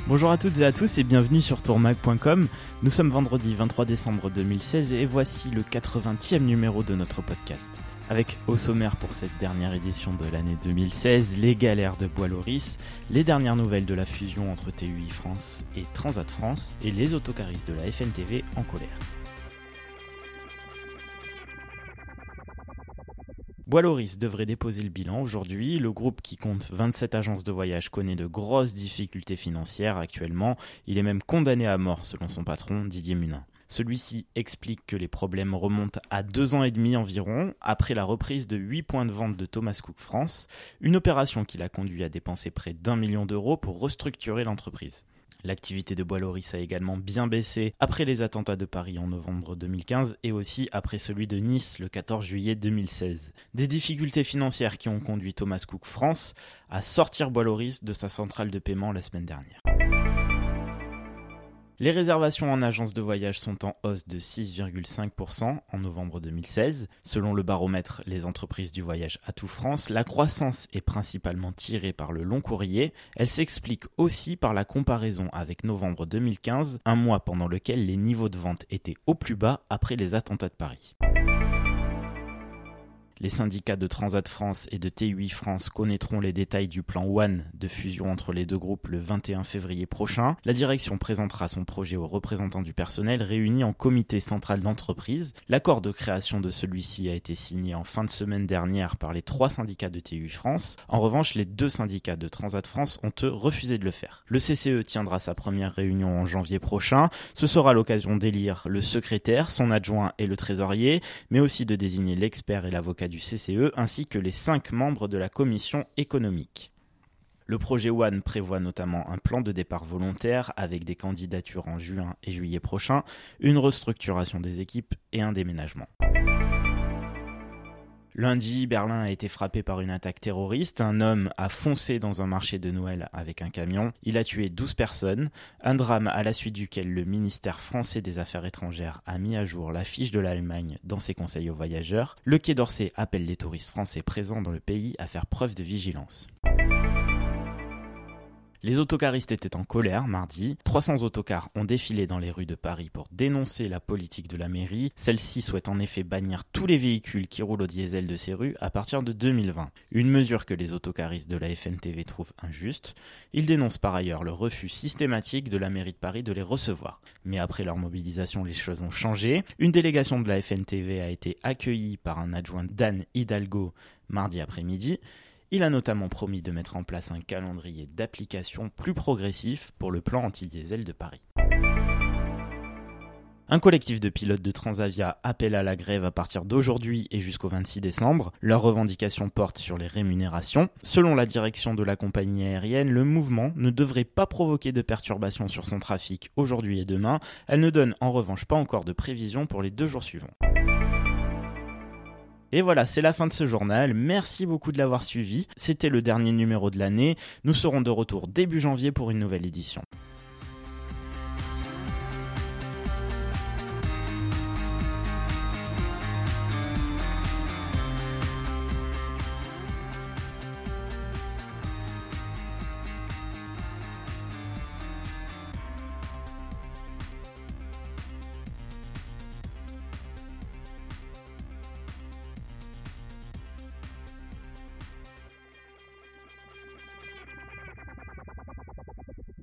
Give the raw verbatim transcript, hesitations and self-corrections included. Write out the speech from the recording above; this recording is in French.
Bonjour à toutes et à tous et bienvenue sur tourmag point com. Nous sommes vendredi vingt-trois décembre deux mille seize et voici le quatre-vingtième numéro de notre podcast. Avec au sommaire pour cette dernière édition de l'année deux mille seize, les galères de Bois-Loris, les dernières nouvelles de la fusion entre T U I France et Transat France et les autocaristes de la F N T V en colère. Bois-Loris devrait déposer le bilan aujourd'hui. Le groupe qui compte vingt-sept agences de voyage connaît de grosses difficultés financières actuellement. Il est même condamné à mort selon son patron Didier Munin. Celui-ci explique que les problèmes remontent à deux ans et demi environ, après la reprise de huit points de vente de Thomas Cook France, une opération qui l'a conduit à dépenser près d'un million d'euros pour restructurer l'entreprise. L'activité de Bois-Loris a également bien baissé après les attentats de Paris en novembre deux mille quinze et aussi après celui de Nice le quatorze juillet deux mille seize. Des difficultés financières qui ont conduit Thomas Cook France à sortir Bois-Loris de sa centrale de paiement la semaine dernière. Les réservations en agence de voyage sont en hausse de six virgule cinq pour cent en novembre deux mille seize. Selon le baromètre Les entreprises du voyage Atout France, la croissance est principalement tirée par le long courrier. Elle s'explique aussi par la comparaison avec novembre deux mille quinze, un mois pendant lequel les niveaux de vente étaient au plus bas après les attentats de Paris. Les syndicats de Transat France et de T U I France connaîtront les détails du plan One de fusion entre les deux groupes le vingt et un février prochain. La direction présentera son projet aux représentants du personnel réunis en comité central d'entreprise. L'accord de création de celui-ci a été signé en fin de semaine dernière par les trois syndicats de T U I France. En revanche, les deux syndicats de Transat France ont eux refusé de le faire. Le C C E tiendra sa première réunion en janvier prochain. Ce sera l'occasion d'élire le secrétaire, son adjoint et le trésorier, mais aussi de désigner l'expert et l'avocat du C C E ainsi que les cinq membres de la commission économique. Le projet One prévoit notamment un plan de départ volontaire avec des candidatures en juin et juillet prochains, une restructuration des équipes et un déménagement. Lundi, Berlin a été frappé par une attaque terroriste. Un homme a foncé dans un marché de Noël avec un camion. Il a tué douze personnes. Un drame à la suite duquel le ministère français des Affaires étrangères a mis à jour la fiche de l'Allemagne dans ses conseils aux voyageurs. Le Quai d'Orsay appelle les touristes français présents dans le pays à faire preuve de vigilance. Les autocaristes étaient en colère mardi. trois cents autocars ont défilé dans les rues de Paris pour dénoncer la politique de la mairie. Celle-ci souhaite en effet bannir tous les véhicules qui roulent au diesel de ces rues à partir de deux mille vingt. Une mesure que les autocaristes de la F N T V trouvent injuste. Ils dénoncent par ailleurs le refus systématique de la mairie de Paris de les recevoir. Mais après leur mobilisation, les choses ont changé. Une délégation de la F N T V a été accueillie par un adjoint d'Anne Hidalgo mardi après-midi. Il a notamment promis de mettre en place un calendrier d'application plus progressif pour le plan anti-diesel de Paris. Un collectif de pilotes de Transavia appelle à la grève à partir d'aujourd'hui et jusqu'au vingt-six décembre. Leurs revendications portent sur les rémunérations. Selon la direction de la compagnie aérienne, le mouvement ne devrait pas provoquer de perturbations sur son trafic aujourd'hui et demain. Elle ne donne en revanche pas encore de prévision pour les deux jours suivants. Et voilà, c'est la fin de ce journal. Merci beaucoup de l'avoir suivi. C'était le dernier numéro de l'année. Nous serons de retour début janvier pour une nouvelle édition.